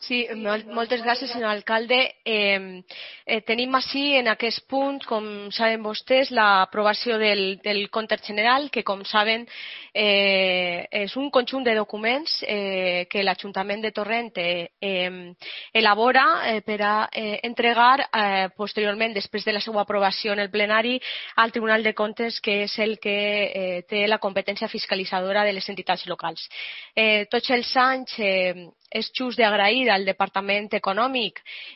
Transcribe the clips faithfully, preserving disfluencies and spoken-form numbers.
Sí, mol, moltes gràcies, senyor alcalde. Eh, eh, tenim així, en aquest punt, com saben vostès, l'aprovació del, del compte general, que, com saben, eh, és un conjunt de documents eh, que l'Ajuntament de Torrent eh, eh, elabora eh, per a eh, entregar eh, posteriorment, després de la seva aprovació en el plenari, al Tribunal de Comptes, que és el que eh, té la competència fiscalitzadora de les entitats locals. Eh, tots els anys eh, és just d'agrair al Departament Econòmic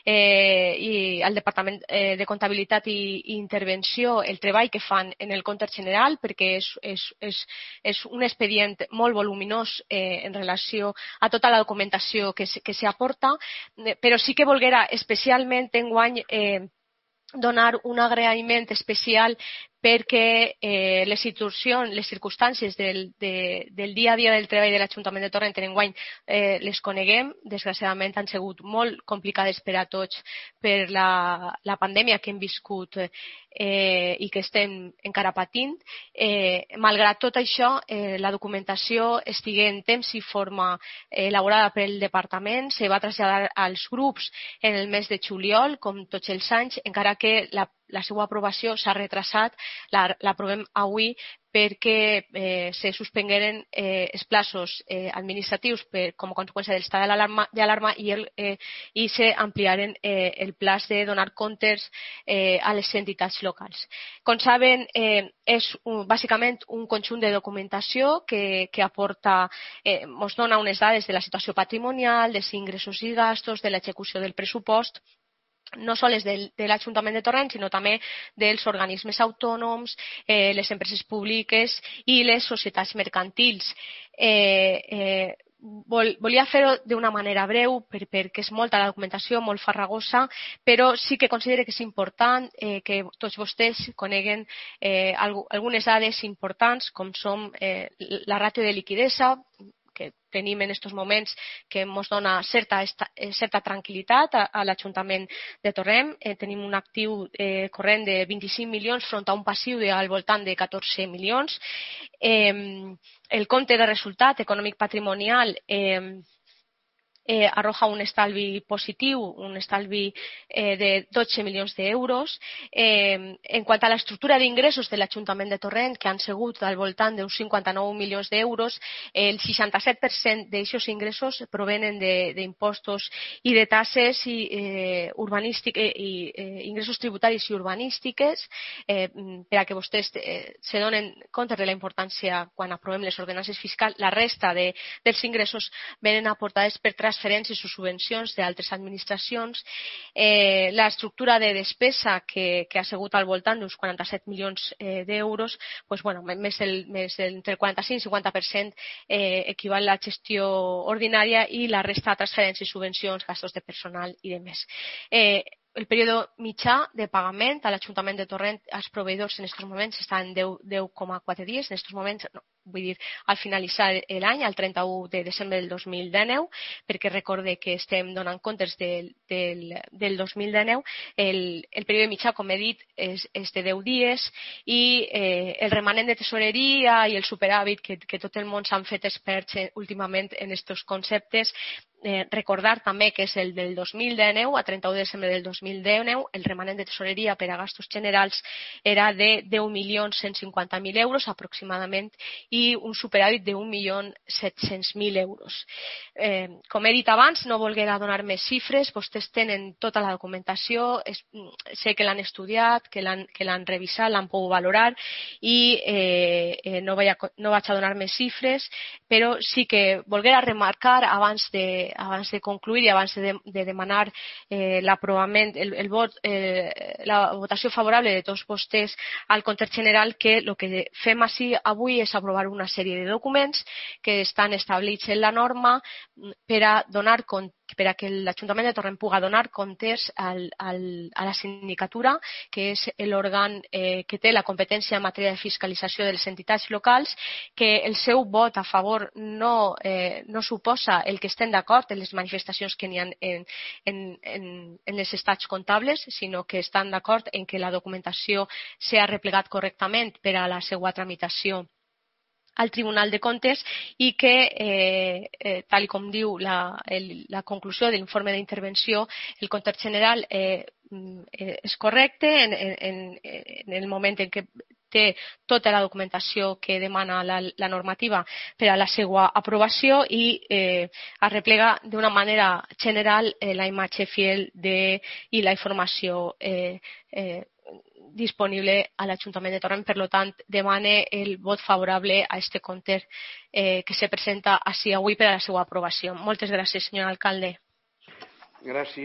eh, i al Departament eh, de Comptabilitat i, i Intervenció el treball que fan en el compte general, perquè és, és, és, és un expedient molt voluminós eh, en relació a tota la documentació que, que s'aporta, però sí que volguera especialment enguany eh, donar un agraïment especial perquè eh, les situacions, les circumstàncies del, de, del dia a dia del treball de l'Ajuntament de Torrent en enguany eh, les coneguem. Desgraciadament han sigut molt complicades per a tots per la, la pandèmia que hem viscut eh, i que estem encara patint. Eh, malgrat tot això, eh, la documentació estigué en temps i forma eh, elaborada pel Departament, se va traslladar als grups en el mes de juliol, com tots els anys, encara que la la seva aprovació s'ha retrasat, l'aprovem avui perquè eh, se suspengueren eh, els plaços eh, administratius per, com a conseqüència de l'estat d'alarma i, el, eh, i s'ampliaren eh, el plaç de donar comptes eh, a les entitats locals. Com saben, eh, és un, bàsicament un conjunt de documentació que, que aporta, eh, ens dona unes dades de la situació patrimonial, dels ingressos i gastos, de l'execució del pressupost, no sols del, de l'Ajuntament de Torrent, sinó també dels organismes autònoms, eh, les empreses públiques i les societats mercantils. Eh, eh, vol, volia fer-ho d'una manera breu per, perquè és molta la documentació, molt farragosa, però sí que considero que és important eh, que tots vostès coneguen eh, algunes dades importants, com són eh, la ràtio de liquidesa, que tenim en aquests moments, que ens dona certa, certa tranquil·litat a, a l'Ajuntament de Torrent. Eh, tenim un actiu eh, corrent de vint-i-cinc milions front a un passiu de, al voltant de catorze milions. Eh, el compte de resultat econòmic patrimonial eh, Eh, arroja un estalvi positiu, un estalvi eh, de dotze milions d'euros. Eh, en quant a l'estructura d'ingressos de l'Ajuntament de Torrent, que han sigut al voltant d'uns cinquanta-nou milions d'euros, el seixanta-set per cent d'aquests ingressos provenen d'impostos i de tasses i, eh, urbanístiques i eh, ingressos tributaris i urbanístiques, eh, per a que vostès eh, se donen compte de la importància quan aprovem les ordenances fiscals. La resta de, dels ingressos venen aportades per transferències o subvencions d'altres administracions. Eh, l'estructura de despesa que, que ha sigut al voltant d'uns quaranta-set milions eh, d'euros, pues, bueno, més, el, més el, entre el quaranta-cinc i cinquanta per cent eh, equival a la gestió ordinària i la resta de transferències, subvencions, gastos de personal i de més. Eh, El període mitjà de pagament a l'Ajuntament de Torrent als proveïdors en aquests moments està en deu coma quatre dies. En aquests moments, no, vull dir, al finalitzar l'any, al trenta-u de desembre del dos mil dinou, perquè recorde que estem donant comptes del, del, del dos mil dinou, el, el període mitjà, com he dit, és, és de deu dies i eh, el remanent de tesoreria i el superàvit, que, que tot el món s'han fet experts últimament en aquests conceptes. Eh, recordar també que és el del dos mil dinou, a trenta-u de desembre del dos mil dinou, el remanent de tesoreria per a gastos generals era de deu milions cent cinquanta mil euros aproximadament i un superàvit d'un milió set-cents mil euros. Eh, com he dit abans, no volguera donar més xifres, vostès tenen tota la documentació, es, sé que l'han estudiat, que l'han revisat, l'han pogut valorar i eh, eh, no, vaig a, no vaig a donar més xifres, però sí que volguera remarcar abans de abans de concluir i abans de, de demanar eh, l'aprovament, el, el vot, eh, la votació favorable de tots vostès al compte general, que el que fem així avui és aprovar una sèrie de documents que estan establits en la norma per a donar compte, per a que l'Ajuntament de Torrent pugui donar comptes al, al, a la sindicatura, que és l'òrgan eh, que té la competència en matèria de fiscalització de les entitats locals, que el seu vot a favor no, eh, no suposa el que estem d'acord en les manifestacions que n'hi ha en, en, en, en els estats comptables, sinó que estan d'acord en que la documentació s'ha replegat correctament per a la seva tramitació al Tribunal de Comptes i que, eh, eh, tal i com diu la, el, la conclusió de l'informe d'intervenció, el compte general eh, és correcte en, en, en el moment en què té tota la documentació que demana la, la normativa per a la seva aprovació i eh, arreplega d'una manera general eh, la imatge fiel de, i la informació eh, eh, disponible a l'Ajuntament de Torrent. Per tant, demane el vot favorable a este compte eh, que se presenta així avui per a la seva aprovació. Moltes gràcies, senyor alcalde. Gràcies.